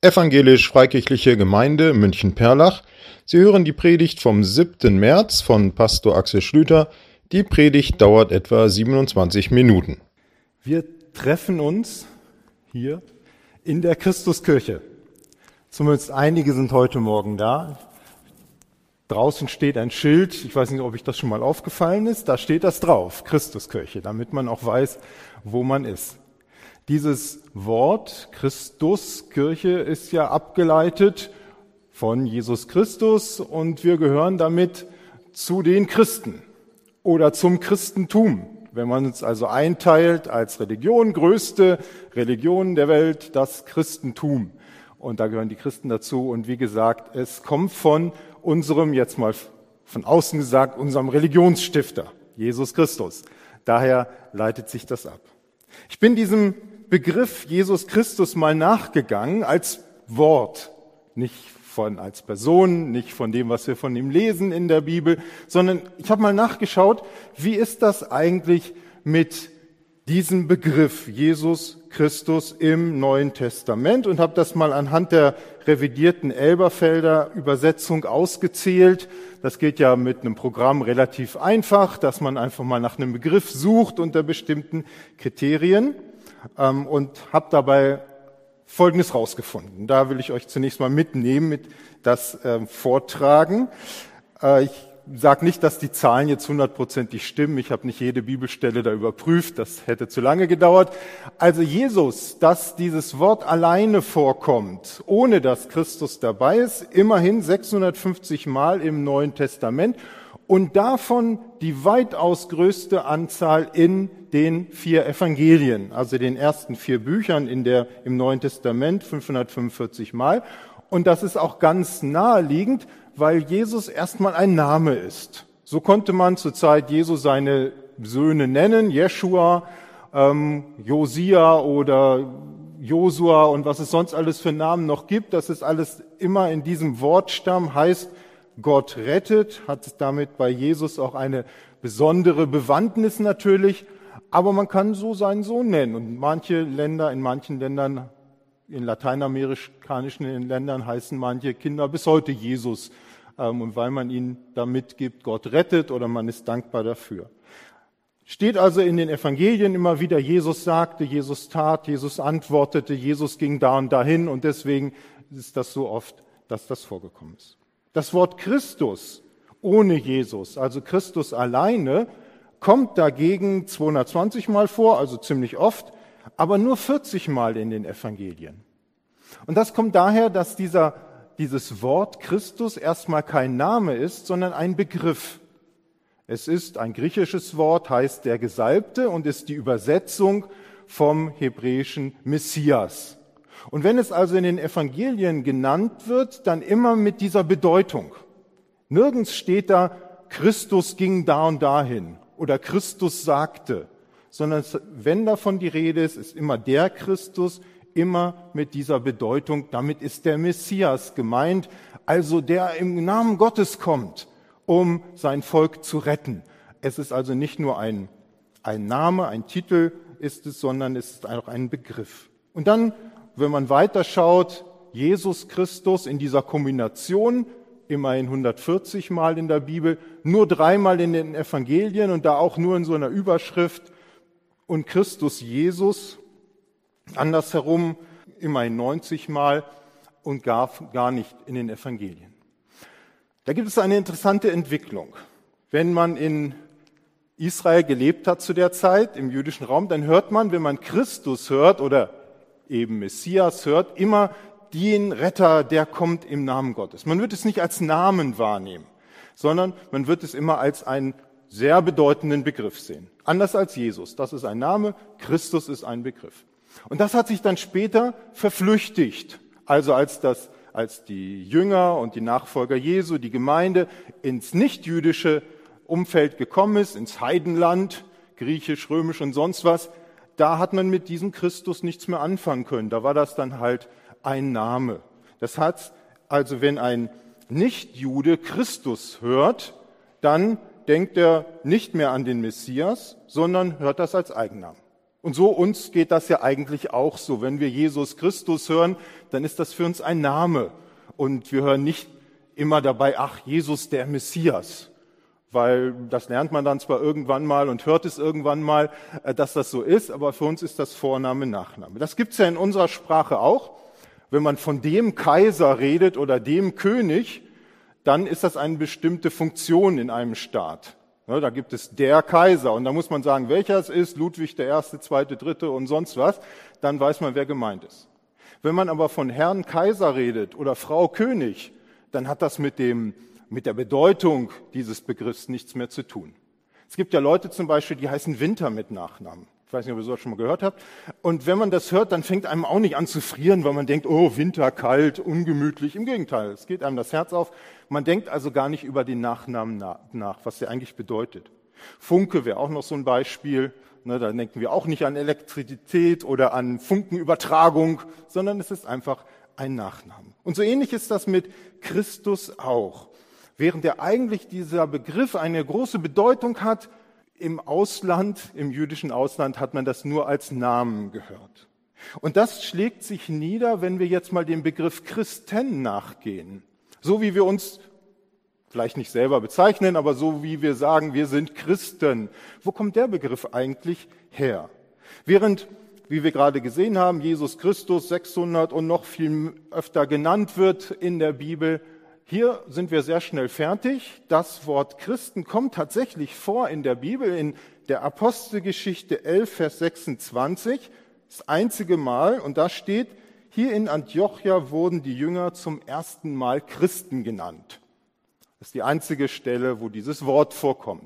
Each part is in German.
Evangelisch-Freikirchliche Gemeinde München-Perlach. Sie hören die Predigt vom 7. März von Pastor Axel Schlüter. Die Predigt dauert etwa 27 Minuten. Wir treffen uns hier in der Christuskirche. Zumindest einige sind heute Morgen da. Draußen steht ein Schild, ich weiß nicht, ob euch das schon mal aufgefallen ist, da steht das drauf, Christuskirche, damit man auch weiß, wo man ist. Dieses Wort Christuskirche ist ja abgeleitet von Jesus Christus und wir gehören damit zu den Christen oder zum Christentum. Wenn man uns also einteilt als Religion, größte Religion der Welt, das Christentum. Und da gehören die Christen dazu. Und wie gesagt, es kommt von unserem, jetzt mal von außen gesagt, unserem Religionsstifter, Jesus Christus. Daher leitet sich das ab. Ich bin diesem Begriff Jesus Christus mal nachgegangen als Wort, nicht als Person, nicht von dem, was wir von ihm lesen in der Bibel, sondern ich habe mal nachgeschaut, wie ist das eigentlich mit diesem Begriff Jesus Christus im Neuen Testament und habe das mal anhand der revidierten Elberfelder Übersetzung ausgezählt. Das geht ja mit einem Programm relativ einfach, dass man einfach mal nach einem Begriff sucht unter bestimmten Kriterien und habe dabei Folgendes rausgefunden. Da will ich euch zunächst mal mitnehmen, mit das vortragen. Ich sage nicht, dass die Zahlen jetzt 100% stimmen. Ich habe nicht jede Bibelstelle da überprüft. Das hätte zu lange gedauert. Also Jesus, dass dieses Wort alleine vorkommt, ohne dass Christus dabei ist, immerhin 650 Mal im Neuen Testament und davon die weitaus größte Anzahl in den 4 Evangelien, also den ersten 4 Büchern im Neuen Testament, 545 Mal. Und das ist auch ganz naheliegend, weil Jesus erstmal ein Name ist. So konnte man zur Zeit Jesu seine Söhne nennen, Jeschua, Josia oder Josua und was es sonst alles für Namen noch gibt. Das ist alles immer in diesem Wortstamm, heißt Gott rettet, hat damit bei Jesus auch eine besondere Bewandtnis natürlich. Aber man kann so seinen Sohn nennen. Und in manchen Ländern, in lateinamerikanischen Ländern heißen manche Kinder bis heute Jesus. Und weil man ihnen da mitgibt, Gott rettet oder man ist dankbar dafür. Steht also in den Evangelien immer wieder, Jesus sagte, Jesus tat, Jesus antwortete, Jesus ging da und dahin. Und deswegen ist das so oft, dass das vorgekommen ist. Das Wort Christus ohne Jesus, also Christus alleine, kommt dagegen 220 Mal vor, also ziemlich oft, aber nur 40 Mal in den Evangelien. Und das kommt daher, dass dieses Wort Christus erstmal kein Name ist, sondern ein Begriff. Es ist ein griechisches Wort, heißt der Gesalbte und ist die Übersetzung vom hebräischen Messias. Und wenn es also in den Evangelien genannt wird, dann immer mit dieser Bedeutung. Nirgends steht da, Christus ging da und dahin oder Christus sagte, sondern wenn davon die Rede ist, ist immer der Christus, immer mit dieser Bedeutung, damit ist der Messias gemeint, also der im Namen Gottes kommt, um sein Volk zu retten. Es ist also nicht nur ein Name, ein Titel ist es, sondern es ist auch ein Begriff. Und dann, wenn man weiterschaut, Jesus Christus in dieser Kombination, immerhin 140 Mal in der Bibel, nur 3 Mal in den Evangelien und da auch nur in so einer Überschrift und Christus Jesus, andersherum immerhin 90 Mal und gar nicht in den Evangelien. Da gibt es eine interessante Entwicklung. Wenn man in Israel gelebt hat zu der Zeit, im jüdischen Raum, dann hört man, wenn man Christus hört oder eben Messias hört, immer den Retter, der kommt im Namen Gottes. Man wird es nicht als Namen wahrnehmen, sondern man wird es immer als einen sehr bedeutenden Begriff sehen. Anders als Jesus. Das ist ein Name, Christus ist ein Begriff. Und das hat sich dann später verflüchtigt. Also als die Jünger und die Nachfolger Jesu, die Gemeinde ins nichtjüdische Umfeld gekommen ist, ins Heidenland, griechisch, römisch und sonst was, da hat man mit diesem Christus nichts mehr anfangen können. Da war das dann halt ein Name. Das heißt also, wenn ein Nichtjude Christus hört, dann denkt er nicht mehr an den Messias, sondern hört das als Eigennamen. Und so uns geht das ja eigentlich auch so. Wenn wir Jesus Christus hören, dann ist das für uns ein Name. Und wir hören nicht immer dabei, ach, Jesus der Messias. Weil das lernt man dann zwar irgendwann mal und hört es irgendwann mal, dass das so ist, aber für uns ist das Vorname, Nachname. Das gibt's ja in unserer Sprache auch. Wenn man von dem Kaiser redet oder dem König, dann ist das eine bestimmte Funktion in einem Staat. Ja, da gibt es der Kaiser und da muss man sagen, welcher es ist, Ludwig der Erste, Zweite, Dritte und sonst was, dann weiß man, wer gemeint ist. Wenn man aber von Herrn Kaiser redet oder Frau König, dann hat das mit der Bedeutung dieses Begriffs nichts mehr zu tun. Es gibt ja Leute zum Beispiel, die heißen Winter mit Nachnamen. Ich weiß nicht, ob ihr sowas schon mal gehört habt. Und wenn man das hört, dann fängt einem auch nicht an zu frieren, weil man denkt, oh, Winter, kalt, ungemütlich. Im Gegenteil, es geht einem das Herz auf. Man denkt also gar nicht über den Nachnamen nach, was der eigentlich bedeutet. Funke wäre auch noch so ein Beispiel. Da denken wir auch nicht an Elektrizität oder an Funkenübertragung, sondern es ist einfach ein Nachname. Und so ähnlich ist das mit Christus auch. Während eigentlich dieser Begriff eine große Bedeutung hat, im Ausland, im jüdischen Ausland hat man das nur als Namen gehört. Und das schlägt sich nieder, wenn wir jetzt mal dem Begriff Christen nachgehen. So wie wir uns vielleicht nicht selber bezeichnen, aber so wie wir sagen, wir sind Christen. Wo kommt der Begriff eigentlich her? Während, wie wir gerade gesehen haben, Jesus Christus 600 und noch viel öfter genannt wird in der Bibel, hier sind wir sehr schnell fertig. Das Wort Christen kommt tatsächlich vor in der Bibel, in der Apostelgeschichte 11, Vers 26, das einzige Mal. Und da steht, hier in Antiochia wurden die Jünger zum ersten Mal Christen genannt. Das ist die einzige Stelle, wo dieses Wort vorkommt.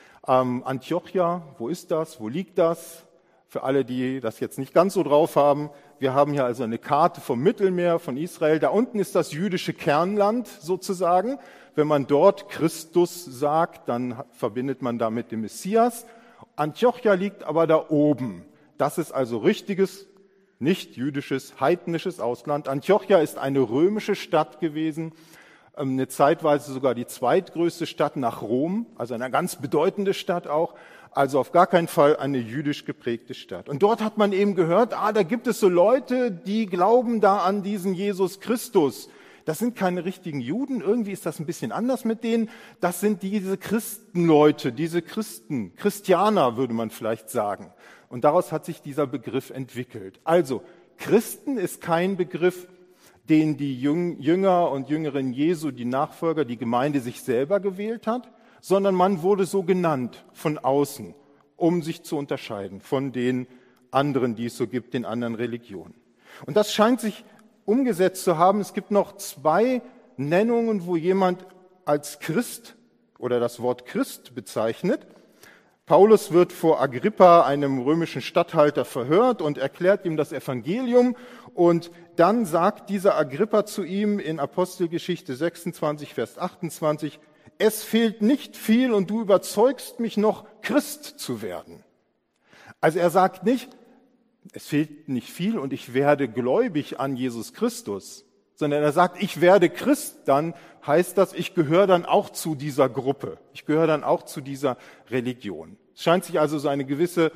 Antiochia, wo ist das? Wo liegt das? Für alle, die das jetzt nicht ganz so drauf haben, wir haben hier also eine Karte vom Mittelmeer, von Israel. Da unten ist das jüdische Kernland sozusagen. Wenn man dort Christus sagt, dann verbindet man damit den Messias. Antiochia liegt aber da oben. Das ist also richtiges, nicht jüdisches, heidnisches Ausland. Antiochia ist eine römische Stadt gewesen, eine zeitweise sogar die zweitgrößte Stadt nach Rom, also eine ganz bedeutende Stadt auch. Also auf gar keinen Fall eine jüdisch geprägte Stadt. Und dort hat man eben gehört, da gibt es so Leute, die glauben da an diesen Jesus Christus. Das sind keine richtigen Juden, irgendwie ist das ein bisschen anders mit denen. Das sind diese Christenleute, diese Christen, Christianer würde man vielleicht sagen. Und daraus hat sich dieser Begriff entwickelt. Also, Christen ist kein Begriff, den die Jünger und Jüngerinnen Jesu, die Nachfolger, die Gemeinde sich selber gewählt hat, sondern man wurde so genannt von außen, um sich zu unterscheiden von den anderen, die es so gibt, den anderen Religionen. Und das scheint sich umgesetzt zu haben. Es gibt noch 2 Nennungen, wo jemand als Christ oder das Wort Christ bezeichnet. Paulus wird vor Agrippa, einem römischen Statthalter, verhört und erklärt ihm das Evangelium. Und dann sagt dieser Agrippa zu ihm in Apostelgeschichte 26, Vers 28, es fehlt nicht viel und du überzeugst mich noch, Christ zu werden. Also er sagt nicht, es fehlt nicht viel und ich werde gläubig an Jesus Christus, sondern er sagt, ich werde Christ, dann heißt das, ich gehöre dann auch zu dieser Gruppe, ich gehöre dann auch zu dieser Religion. Es scheint sich also so eine gewisse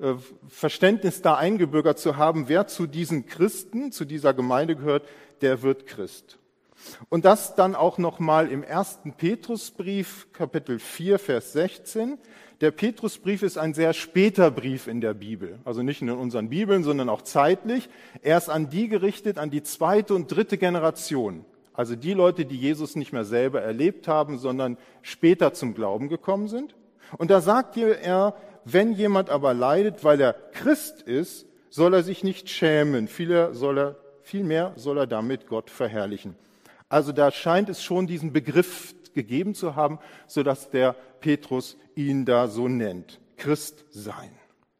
Verständnis da eingebürgert zu haben, wer zu diesen Christen, zu dieser Gemeinde gehört, der wird Christ. Und das dann auch nochmal im 1. Petrusbrief, Kapitel 4, Vers 16. Der Petrusbrief ist ein sehr später Brief in der Bibel, also nicht nur in unseren Bibeln, sondern auch zeitlich. Er ist an die gerichtet, an die 2. und 3. Generation, also die Leute, die Jesus nicht mehr selber erlebt haben, sondern später zum Glauben gekommen sind. Und da sagt er, wenn jemand aber leidet, weil er Christ ist, soll er sich nicht schämen, vielmehr soll er damit Gott verherrlichen. Also da scheint es schon diesen Begriff gegeben zu haben, sodass der Petrus ihn da so nennt. Christ sein.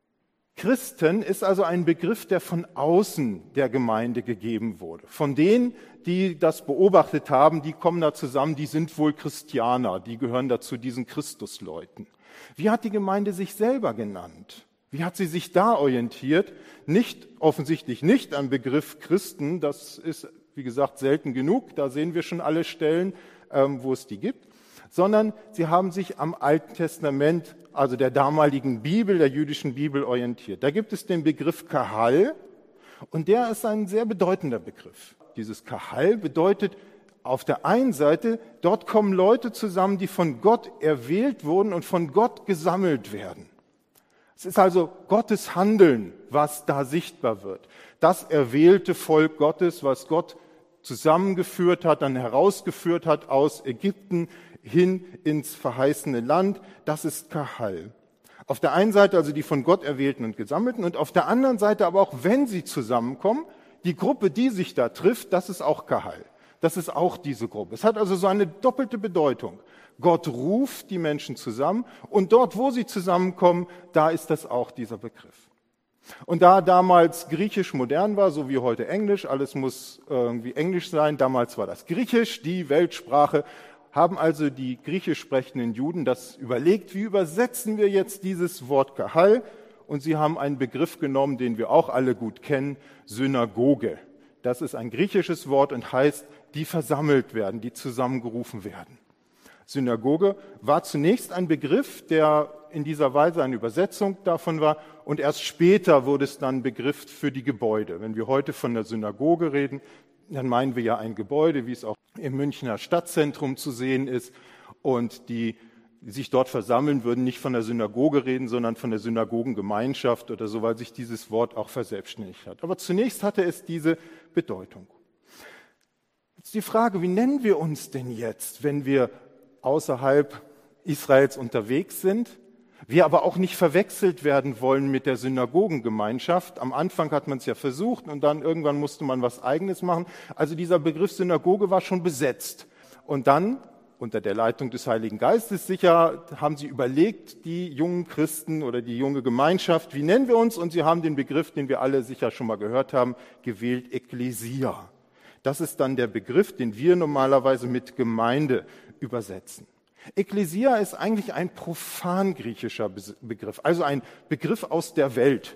Christen ist also ein Begriff, der von außen der Gemeinde gegeben wurde. Von denen, die das beobachtet haben, die kommen da zusammen, die sind wohl Christianer, die gehören dazu diesen Christusleuten. Wie hat die Gemeinde sich selber genannt? Wie hat sie sich da orientiert? Offensichtlich nicht am Begriff Christen, das ist wie gesagt, selten genug, da sehen wir schon alle Stellen, wo es die gibt, sondern sie haben sich am Alten Testament, also der damaligen Bibel, der jüdischen Bibel orientiert. Da gibt es den Begriff Kahal Und der ist ein sehr bedeutender Begriff. Dieses Kahal bedeutet auf der einen Seite, dort kommen Leute zusammen, die von Gott erwählt wurden und von Gott gesammelt werden. Es ist also Gottes Handeln, was da sichtbar wird. Das erwählte Volk Gottes, was Gott zusammengeführt hat, dann herausgeführt hat aus Ägypten hin ins verheißene Land, das ist Kahal. Auf der einen Seite also die von Gott erwählten und gesammelten und auf der anderen Seite aber auch, wenn sie zusammenkommen, die Gruppe, die sich da trifft, das ist auch Kahal. Das ist auch diese Gruppe. Es hat also so eine doppelte Bedeutung. Gott ruft die Menschen zusammen und dort, wo sie zusammenkommen, da ist das auch dieser Begriff. Und da damals Griechisch modern war, so wie heute Englisch, alles muss irgendwie Englisch sein, damals war das Griechisch, die Weltsprache, haben also die griechisch sprechenden Juden das überlegt, wie übersetzen wir jetzt dieses Wort Kahal? Und sie haben einen Begriff genommen, den wir auch alle gut kennen, Synagoge. Das ist ein griechisches Wort und heißt, die versammelt werden, die zusammengerufen werden. Synagoge war zunächst ein Begriff, der in dieser Weise eine Übersetzung davon war und erst später wurde es dann Begriff für die Gebäude. Wenn wir heute von der Synagoge reden, dann meinen wir ja ein Gebäude, wie es auch im Münchner Stadtzentrum zu sehen ist und die sich dort versammeln, würden nicht von der Synagoge reden, sondern von der Synagogengemeinschaft oder so, weil sich dieses Wort auch verselbstständigt hat. Aber zunächst hatte es diese Bedeutung. Jetzt die Frage, wie nennen wir uns denn jetzt, wenn wir außerhalb Israels unterwegs sind, wir aber auch nicht verwechselt werden wollen mit der Synagogengemeinschaft. Am Anfang hat man es ja versucht und dann irgendwann musste man was Eigenes machen. Also dieser Begriff Synagoge war schon besetzt. Und dann, unter der Leitung des Heiligen Geistes sicher, haben sie überlegt, die jungen Christen oder die junge Gemeinschaft, wie nennen wir uns? Und sie haben den Begriff, den wir alle sicher schon mal gehört haben, gewählt, Ekklesia. Das ist dann der Begriff, den wir normalerweise mit Gemeinde übersetzen. Ekklesia ist eigentlich ein profan griechischer Begriff, also ein Begriff aus der Welt.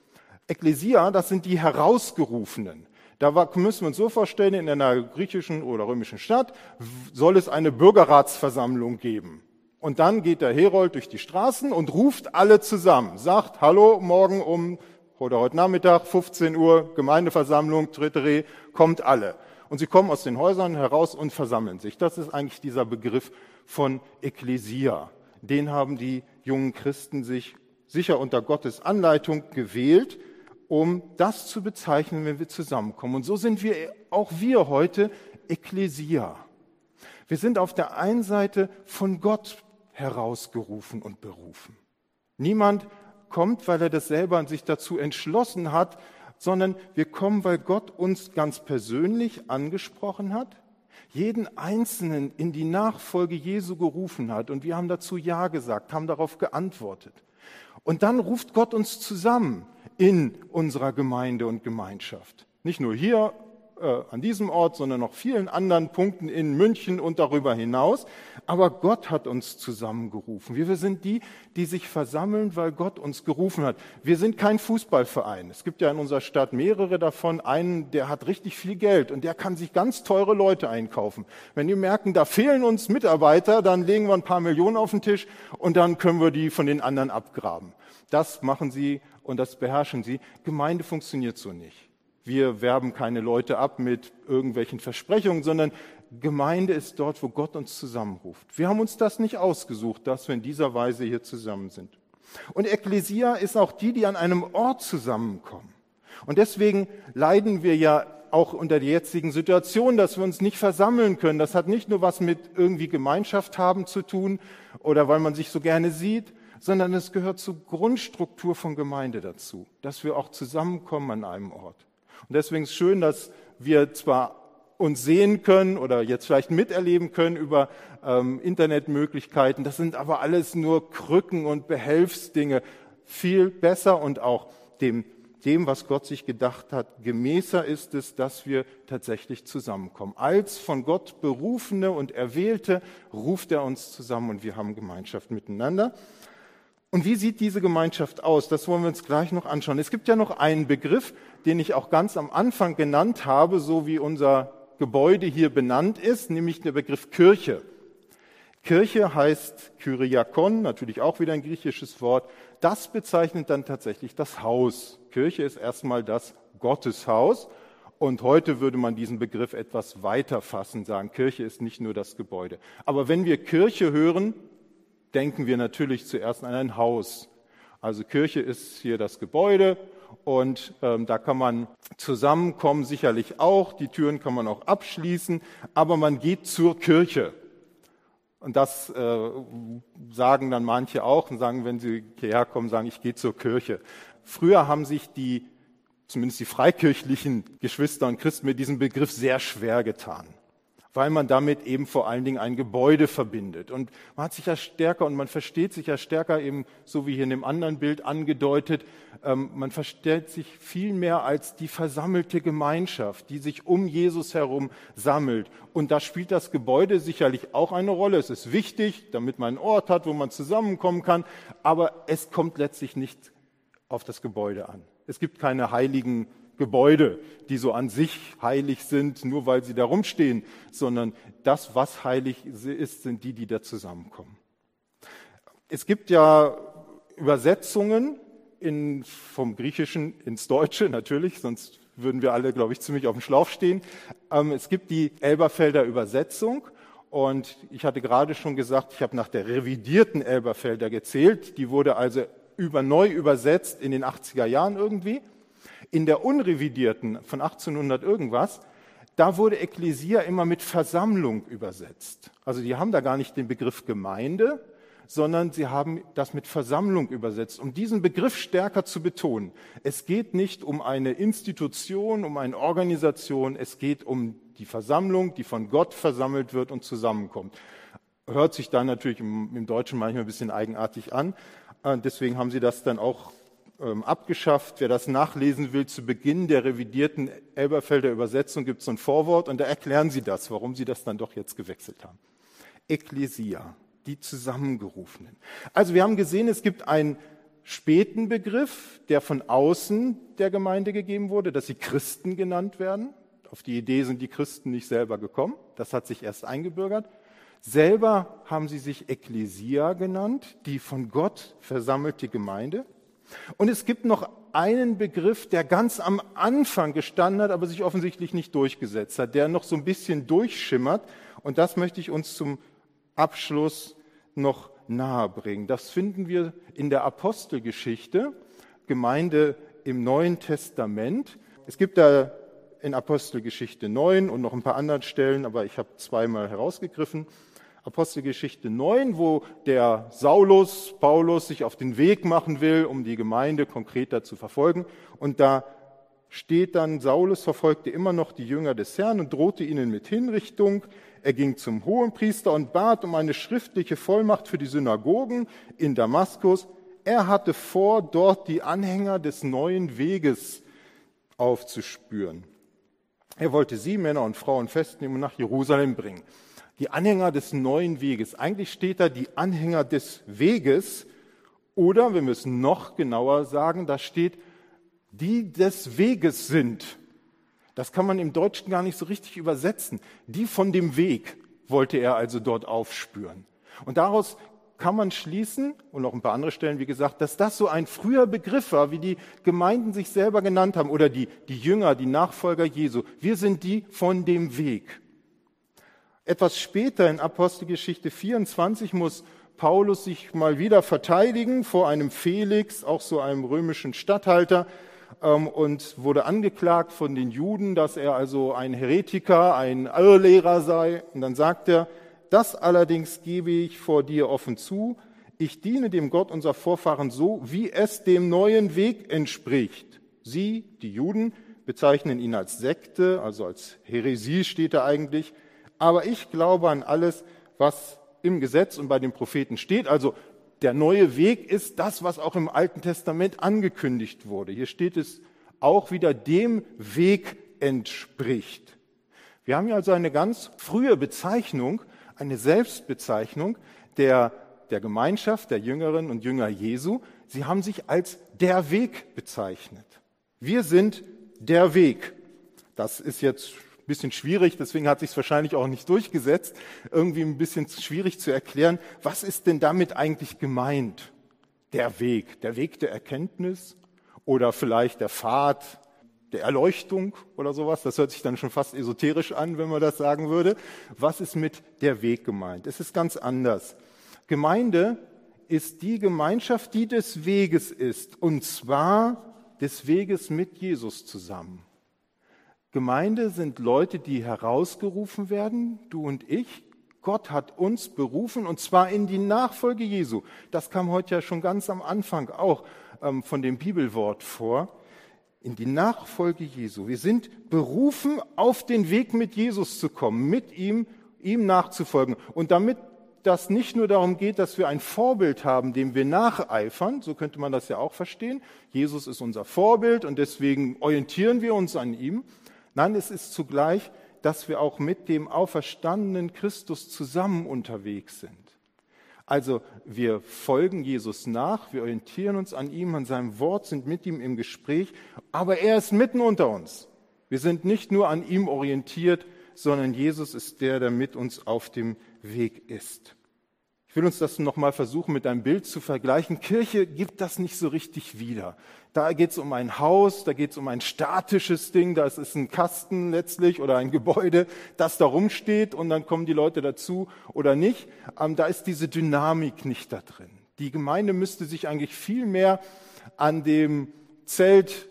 Ekklesia, das sind die Herausgerufenen. Da müssen wir uns so vorstellen, in einer griechischen oder römischen Stadt soll es eine Bürgerratsversammlung geben. Und dann geht der Herold durch die Straßen und ruft alle zusammen, sagt, hallo, morgen oder heute Nachmittag, 15 Uhr, Gemeindeversammlung, Trittere, kommt alle. Und sie kommen aus den Häusern heraus und versammeln sich. Das ist eigentlich dieser Begriff von Ekklesia. Den haben die jungen Christen sich sicher unter Gottes Anleitung gewählt, um das zu bezeichnen, wenn wir zusammenkommen. Und so sind auch wir heute Ekklesia. Wir sind auf der einen Seite von Gott herausgerufen und berufen. Niemand kommt, weil er das selber sich dazu entschlossen hat, sondern wir kommen, weil Gott uns ganz persönlich angesprochen hat, jeden Einzelnen in die Nachfolge Jesu gerufen hat und wir haben dazu Ja gesagt, haben darauf geantwortet. Und dann ruft Gott uns zusammen in unserer Gemeinde und Gemeinschaft. Nicht nur hier an diesem Ort, sondern noch vielen anderen Punkten in München und darüber hinaus. Aber Gott hat uns zusammengerufen. Wir sind die, die sich versammeln, weil Gott uns gerufen hat. Wir sind kein Fußballverein. Es gibt ja in unserer Stadt mehrere davon. Einen, der hat richtig viel Geld und der kann sich ganz teure Leute einkaufen. Wenn die merken, da fehlen uns Mitarbeiter, dann legen wir ein paar Millionen auf den Tisch und dann können wir die von den anderen abgraben. Das machen sie und das beherrschen sie. Gemeinde funktioniert so nicht. Wir werben keine Leute ab mit irgendwelchen Versprechungen, sondern Gemeinde ist dort, wo Gott uns zusammenruft. Wir haben uns das nicht ausgesucht, dass wir in dieser Weise hier zusammen sind. Und Ekklesia ist auch die an einem Ort zusammenkommen. Und deswegen leiden wir ja auch unter der jetzigen Situation, dass wir uns nicht versammeln können. Das hat nicht nur was mit irgendwie Gemeinschaft haben zu tun oder weil man sich so gerne sieht, sondern es gehört zur Grundstruktur von Gemeinde dazu, dass wir auch zusammenkommen an einem Ort. Und deswegen ist es schön, dass wir zwar uns sehen können oder jetzt vielleicht miterleben können über Internetmöglichkeiten. Das sind aber alles nur Krücken und Behelfsdinge. Viel besser und auch dem, was Gott sich gedacht hat, gemäßer ist es, dass wir tatsächlich zusammenkommen. Als von Gott Berufene und Erwählte ruft er uns zusammen und wir haben Gemeinschaft miteinander. Und wie sieht diese Gemeinschaft aus? Das wollen wir uns gleich noch anschauen. Es gibt ja noch einen Begriff, den ich auch ganz am Anfang genannt habe, so wie unser Gebäude hier benannt ist, nämlich der Begriff Kirche. Kirche heißt Kyriakon, natürlich auch wieder ein griechisches Wort. Das bezeichnet dann tatsächlich das Haus. Kirche ist erstmal das Gotteshaus. Und heute würde man diesen Begriff etwas weiter fassen, sagen, Kirche ist nicht nur das Gebäude. Aber wenn wir Kirche hören, denken wir natürlich zuerst an ein Haus. Also Kirche ist hier das Gebäude und da kann man zusammenkommen, sicherlich auch. Die Türen kann man auch abschließen, aber man geht zur Kirche. Und das sagen dann manche auch und sagen, wenn sie hierher kommen, sagen, ich gehe zur Kirche. Früher haben sich zumindest die freikirchlichen Geschwister und Christen mit diesem Begriff sehr schwer getan, weil man damit eben vor allen Dingen ein Gebäude verbindet. Und man hat sich ja stärker und man versteht sich ja stärker eben, so wie hier in dem anderen Bild angedeutet, man versteht sich viel mehr als die versammelte Gemeinschaft, die sich um Jesus herum sammelt. Und da spielt das Gebäude sicherlich auch eine Rolle. Es ist wichtig, damit man einen Ort hat, wo man zusammenkommen kann, aber es kommt letztlich nicht auf das Gebäude an. Es gibt keine heiligen Gebäude, die so an sich heilig sind, nur weil sie da rumstehen, sondern das, was heilig ist, sind die da zusammenkommen. Es gibt ja Übersetzungen vom Griechischen ins Deutsche, natürlich, sonst würden wir alle, glaube ich, ziemlich auf dem Schlauch stehen. Es gibt die Elberfelder Übersetzung und ich hatte gerade schon gesagt, ich habe nach der revidierten Elberfelder gezählt, die wurde also neu übersetzt in den 80er Jahren irgendwie. In der unrevidierten von 1800 irgendwas, da wurde Ekklesia immer mit Versammlung übersetzt. Also die haben da gar nicht den Begriff Gemeinde, sondern sie haben das mit Versammlung übersetzt, um diesen Begriff stärker zu betonen. Es geht nicht um eine Institution, um eine Organisation, es geht um die Versammlung, die von Gott versammelt wird und zusammenkommt. Hört sich dann natürlich im Deutschen manchmal ein bisschen eigenartig an. Deswegen haben sie das dann auch abgeschafft. Wer das nachlesen will, zu Beginn der revidierten Elberfelder Übersetzung gibt es so ein Vorwort und da erklären sie das, warum sie das dann doch jetzt gewechselt haben. Ekklesia, die Zusammengerufenen. Also wir haben gesehen, es gibt einen späten Begriff, der von außen der Gemeinde gegeben wurde, dass sie Christen genannt werden. Auf die Idee sind die Christen nicht selber gekommen. Das hat sich erst eingebürgert. Selber haben sie sich Ekklesia genannt, die von Gott versammelte Gemeinde. Und es gibt noch einen Begriff, der ganz am Anfang gestanden hat, aber sich offensichtlich nicht durchgesetzt hat, der noch so ein bisschen durchschimmert. Und das möchte ich uns zum Abschluss noch nahebringen. Das finden wir in der Apostelgeschichte, Gemeinde im Neuen Testament. Es gibt da in Apostelgeschichte 9 und noch ein paar anderen Stellen, aber ich habe zweimal herausgegriffen. Apostelgeschichte 9, wo der Paulus sich auf den Weg machen will, um die Gemeinde konkreter zu verfolgen. Und da steht dann, Saulus verfolgte immer noch die Jünger des Herrn und drohte ihnen mit Hinrichtung. Er ging zum Hohenpriester und bat um eine schriftliche Vollmacht für die Synagogen in Damaskus. Er hatte vor, dort die Anhänger des neuen Weges aufzuspüren. Er wollte sie, Männer und Frauen, festnehmen und nach Jerusalem bringen. Die Anhänger des neuen Weges. Eigentlich steht da die Anhänger des Weges oder, wenn wir es noch genauer sagen, da steht, die des Weges sind. Das kann man im Deutschen gar nicht so richtig übersetzen. Die von dem Weg wollte er also dort aufspüren. Und daraus kann man schließen, und noch ein paar andere Stellen, wie gesagt, dass das so ein früher Begriff war, wie die Gemeinden sich selber genannt haben, oder die Jünger, die Nachfolger Jesu. Wir sind die von dem Weg. Etwas später in Apostelgeschichte 24 muss Paulus sich mal wieder verteidigen vor einem Felix, auch so einem römischen Statthalter, und wurde angeklagt von den Juden, dass er also ein Heretiker, ein Irrlehrer sei. Und dann sagt er, das allerdings gebe ich vor dir offen zu, ich diene dem Gott unserer Vorfahren so, wie es dem neuen Weg entspricht. Sie, die Juden, bezeichnen ihn als Sekte, also als Häresie steht da eigentlich, aber ich glaube an alles, was im Gesetz und bei den Propheten steht. Also der neue Weg ist das, was auch im Alten Testament angekündigt wurde. Hier steht es auch wieder, dem Weg entspricht. Wir haben hier also eine ganz frühe Bezeichnung, eine Selbstbezeichnung der Gemeinschaft, der Jüngerinnen und Jünger Jesu. Sie haben sich als der Weg bezeichnet. Wir sind der Weg. Das ist jetzt ein bisschen schwierig, deswegen hat sich es wahrscheinlich auch nicht durchgesetzt, irgendwie ein bisschen schwierig zu erklären, was ist denn damit eigentlich gemeint? Der Weg der Erkenntnis oder vielleicht der Pfad, der Erleuchtung oder sowas. Das hört sich dann schon fast esoterisch an, wenn man das sagen würde. Was ist mit der Weg gemeint? Es ist ganz anders. Gemeinde ist die Gemeinschaft, die des Weges ist, und zwar des Weges mit Jesus zusammen. Gemeinde sind Leute, die herausgerufen werden, du und ich. Gott hat uns berufen, und zwar in die Nachfolge Jesu. Das kam heute ja schon ganz am Anfang auch von dem Bibelwort vor. In die Nachfolge Jesu. Wir sind berufen, auf den Weg mit Jesus zu kommen, mit ihm nachzufolgen. Und damit das nicht nur darum geht, dass wir ein Vorbild haben, dem wir nacheifern, so könnte man das ja auch verstehen. Jesus ist unser Vorbild und deswegen orientieren wir uns an ihm. Nein, es ist zugleich, dass wir auch mit dem auferstandenen Christus zusammen unterwegs sind. Also wir folgen Jesus nach, wir orientieren uns an ihm, an seinem Wort, sind mit ihm im Gespräch, aber er ist mitten unter uns. Wir sind nicht nur an ihm orientiert, sondern Jesus ist der mit uns auf dem Weg ist. Ich will uns das nochmal versuchen, mit einem Bild zu vergleichen. Kirche gibt das nicht so richtig wieder. Da geht es um ein Haus, da geht es um ein statisches Ding, da ist ein Kasten letztlich oder ein Gebäude, das da rumsteht und dann kommen die Leute dazu oder nicht. Da ist diese Dynamik nicht da drin. Die Gemeinde müsste sich eigentlich viel mehr an dem Zelt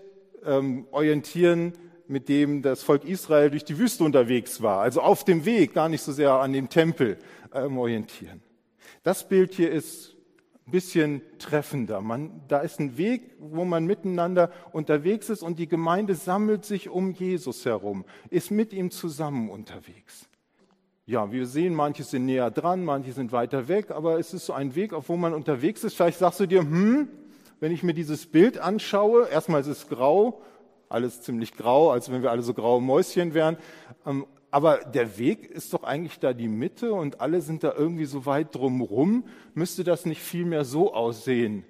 orientieren, mit dem das Volk Israel durch die Wüste unterwegs war. Also auf dem Weg, gar nicht so sehr an dem Tempel orientieren. Das Bild hier ist ein bisschen treffender. Da ist ein Weg, wo man miteinander unterwegs ist und die Gemeinde sammelt sich um Jesus herum, ist mit ihm zusammen unterwegs. Ja, wir sehen, manche sind näher dran, manche sind weiter weg, aber es ist so ein Weg, auf wo man unterwegs ist. Vielleicht sagst du dir, wenn ich mir dieses Bild anschaue, erstmal ist es grau, alles ziemlich grau, als wenn wir alle so graue Mäuschen wären. Aber der Weg ist doch eigentlich da die Mitte und alle sind da irgendwie so weit drumrum. Müsste das nicht vielmehr so aussehen?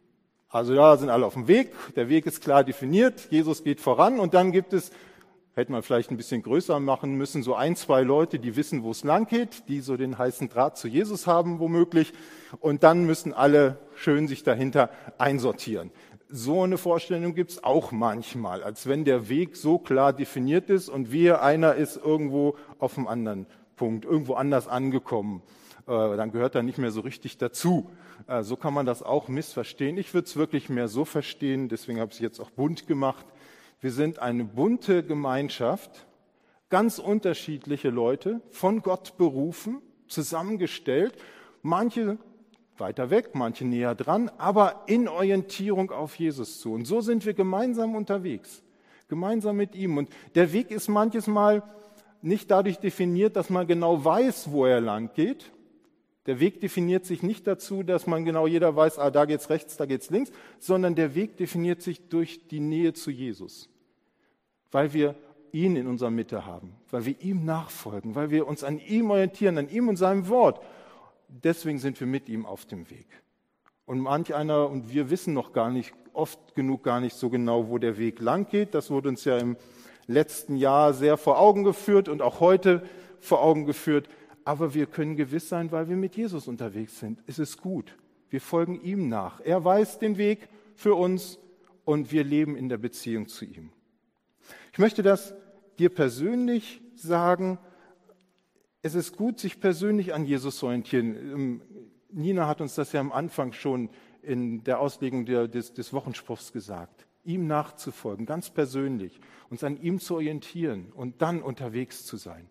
Also da sind alle auf dem Weg, der Weg ist klar definiert, Jesus geht voran und dann gibt es, hätte man vielleicht ein bisschen größer machen müssen, so 1, 2 Leute, die wissen, wo es lang geht, die so den heißen Draht zu Jesus haben womöglich und dann müssen alle schön sich dahinter einsortieren. So eine Vorstellung gibt's auch manchmal, als wenn der Weg so klar definiert ist und einer ist irgendwo auf einem anderen Punkt, irgendwo anders angekommen. Dann gehört er nicht mehr so richtig dazu. So kann man das auch missverstehen. Ich würde es wirklich mehr so verstehen, deswegen habe ich es jetzt auch bunt gemacht. Wir sind eine bunte Gemeinschaft, ganz unterschiedliche Leute, von Gott berufen, zusammengestellt, manche weiter weg, manche näher dran, aber in Orientierung auf Jesus zu. Und so sind wir gemeinsam unterwegs, gemeinsam mit ihm. Und der Weg ist manches Mal nicht dadurch definiert, dass man genau weiß, wo er lang geht. Der Weg definiert sich nicht dazu, dass man genau jeder weiß, da geht's rechts, da geht's links, sondern der Weg definiert sich durch die Nähe zu Jesus, weil wir ihn in unserer Mitte haben, weil wir ihm nachfolgen, weil wir uns an ihm orientieren, an ihm und seinem Wort. Deswegen sind wir mit ihm auf dem Weg. Und manch einer, und wir wissen noch gar nicht, oft genug gar nicht so genau, wo der Weg lang geht. Das wurde uns ja im letzten Jahr sehr vor Augen geführt und auch heute vor Augen geführt. Aber wir können gewiss sein, weil wir mit Jesus unterwegs sind. Es ist gut. Wir folgen ihm nach. Er weiß den Weg für uns und wir leben in der Beziehung zu ihm. Ich möchte das dir persönlich sagen. Es ist gut, sich persönlich an Jesus zu orientieren. Nina hat uns das ja am Anfang schon in der Auslegung des Wochenspruchs gesagt. Ihm nachzufolgen, ganz persönlich, uns an ihm zu orientieren und dann unterwegs zu sein.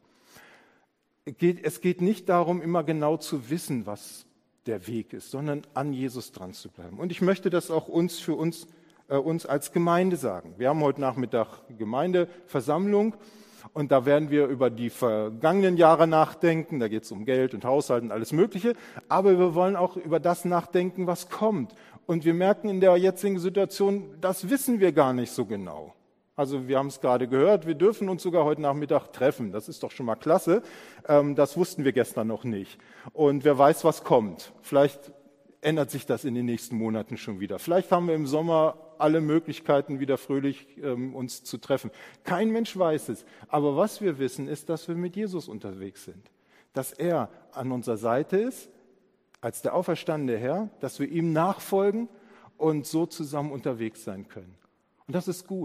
Es geht nicht darum, immer genau zu wissen, was der Weg ist, sondern an Jesus dran zu bleiben. Und ich möchte das auch uns als Gemeinde sagen. Wir haben heute Nachmittag Gemeindeversammlung. Und da werden wir über die vergangenen Jahre nachdenken, da geht es um Geld und Haushalt und alles Mögliche, aber wir wollen auch über das nachdenken, was kommt. Und wir merken in der jetzigen Situation, das wissen wir gar nicht so genau. Also wir haben es gerade gehört, wir dürfen uns sogar heute Nachmittag treffen, das ist doch schon mal klasse, das wussten wir gestern noch nicht. Und wer weiß, was kommt. Vielleicht ändert sich das in den nächsten Monaten schon wieder. Vielleicht haben wir im Sommer alle Möglichkeiten, wieder fröhlich uns zu treffen. Kein Mensch weiß es. Aber was wir wissen, ist, dass wir mit Jesus unterwegs sind. Dass er an unserer Seite ist, als der auferstandene Herr, dass wir ihm nachfolgen und so zusammen unterwegs sein können. Und das ist gut.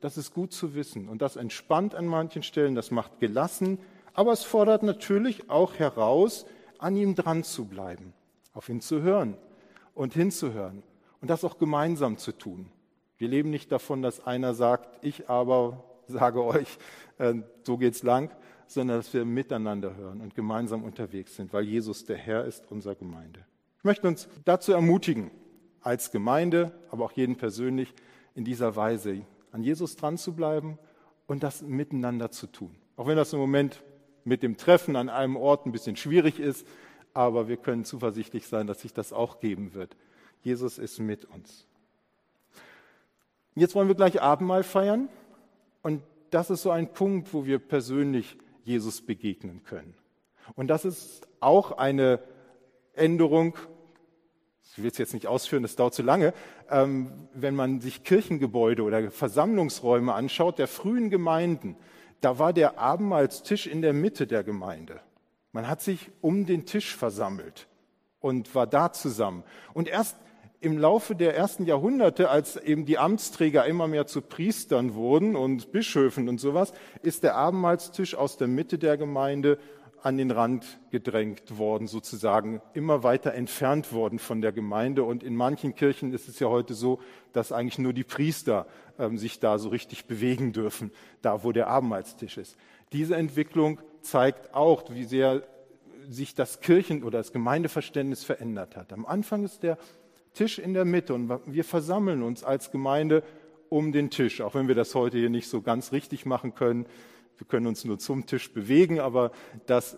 Das ist gut zu wissen und das entspannt an manchen Stellen, das macht gelassen, aber es fordert natürlich auch heraus, an ihm dran zu bleiben, auf ihn zu hören und hinzuhören und das auch gemeinsam zu tun. Wir leben nicht davon, dass einer sagt, ich aber sage euch, so geht's lang, sondern dass wir miteinander hören und gemeinsam unterwegs sind, weil Jesus der Herr ist unserer Gemeinde. Ich möchte uns dazu ermutigen, als Gemeinde, aber auch jeden persönlich, in dieser Weise an Jesus dran zu bleiben und das miteinander zu tun. Auch wenn das im Moment mit dem Treffen an einem Ort ein bisschen schwierig ist, aber wir können zuversichtlich sein, dass sich das auch geben wird. Jesus ist mit uns. Jetzt wollen wir gleich Abendmahl feiern und das ist so ein Punkt, wo wir persönlich Jesus begegnen können. Und das ist auch eine Änderung, ich will es jetzt nicht ausführen, das dauert zu lange, wenn man sich Kirchengebäude oder Versammlungsräume anschaut, der frühen Gemeinden, da war der Abendmahlstisch in der Mitte der Gemeinde. Man hat sich um den Tisch versammelt und war da zusammen. Und erst im Laufe der ersten Jahrhunderte, als eben die Amtsträger immer mehr zu Priestern wurden und Bischöfen und sowas, ist der Abendmahlstisch aus der Mitte der Gemeinde an den Rand gedrängt worden, sozusagen immer weiter entfernt worden von der Gemeinde. Und in manchen Kirchen ist es ja heute so, dass eigentlich nur die Priester sich da so richtig bewegen dürfen, da wo der Abendmahlstisch ist. Diese Entwicklung zeigt auch, wie sehr sich das Kirchen- oder das Gemeindeverständnis verändert hat. Am Anfang ist der Tisch in der Mitte und wir versammeln uns als Gemeinde um den Tisch, auch wenn wir das heute hier nicht so ganz richtig machen können. Wir können uns nur zum Tisch bewegen, aber das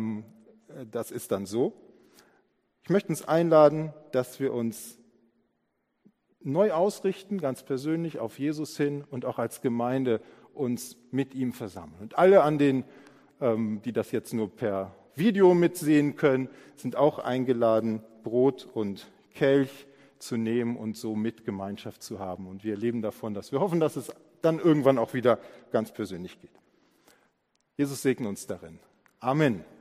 ist dann so. Ich möchte uns einladen, dass wir uns neu ausrichten, ganz persönlich auf Jesus hin und auch als Gemeinde uns mit ihm versammeln. Und alle an den, die das jetzt nur per Video mitsehen können, sind auch eingeladen, Brot und Kelch zu nehmen und so Mitgemeinschaft zu haben. Und wir leben davon, dass wir hoffen, dass es dann irgendwann auch wieder ganz persönlich geht. Jesus segne uns darin. Amen.